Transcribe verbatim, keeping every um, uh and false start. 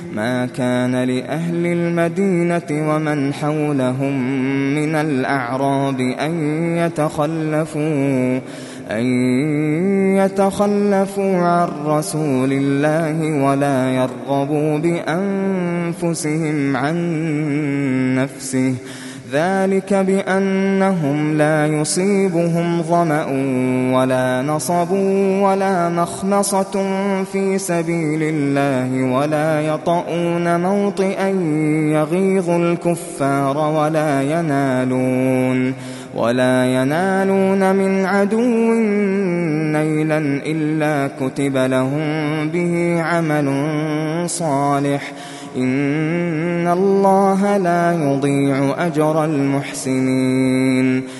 ما كان لأهل المدينة ومن حولهم من الأعراب أن يتخلفوا أن يتخلفوا عن رسول الله ولا يرغبوا بأنفسهم عن نفسه، ذلك بأنهم لا يصيبهم ظمأ ولا نصب ولا مخمصة في سبيل الله ولا يطؤون موطئا يغيظ الكفار ولا ينالون ولا ينالون من عدو نيلا إلا كتب لهم به عمل صالح، إن الله لا يضيع أجر المحسنين.